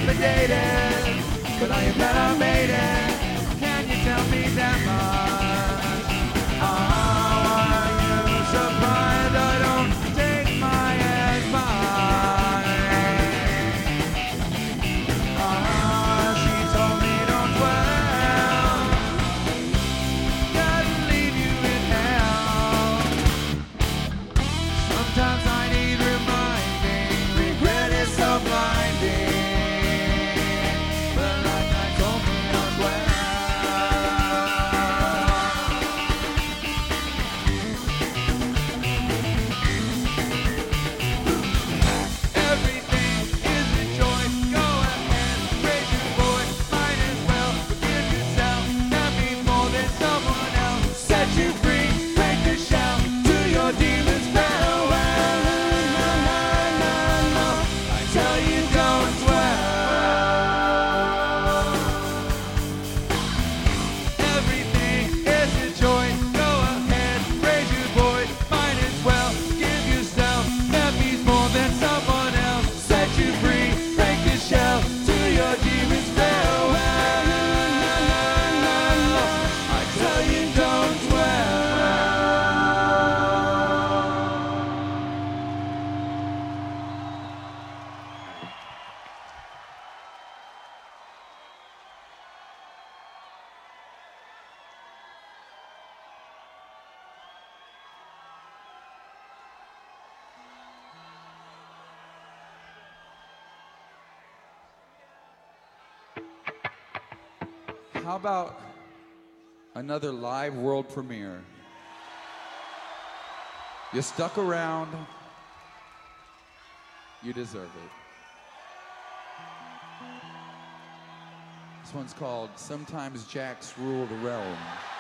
complicated, but I am glad I made it. Can you tell me that much? Are you surprised I don't take my advice? She told me don't dwell, doesn't leave you in hell. Sometimes I need reminding, regret is so blinding. But like I told me don't dwell. Everything is a joy. Go ahead, raise your voice. Might as well forgive yourself. That means more than someone else. Set you free, break the shell. To your demons farewell. I tell you don't dwell. Everything is a joy. Go ahead, raise your voice. Might as well give yourself. That means more than someone else. Set you free, break the shell. To your demons farewell. I tell you don't dwell. How about another live world premiere? You stuck around. You deserve it. This one's called Sometimes Jacks Rule the Realm.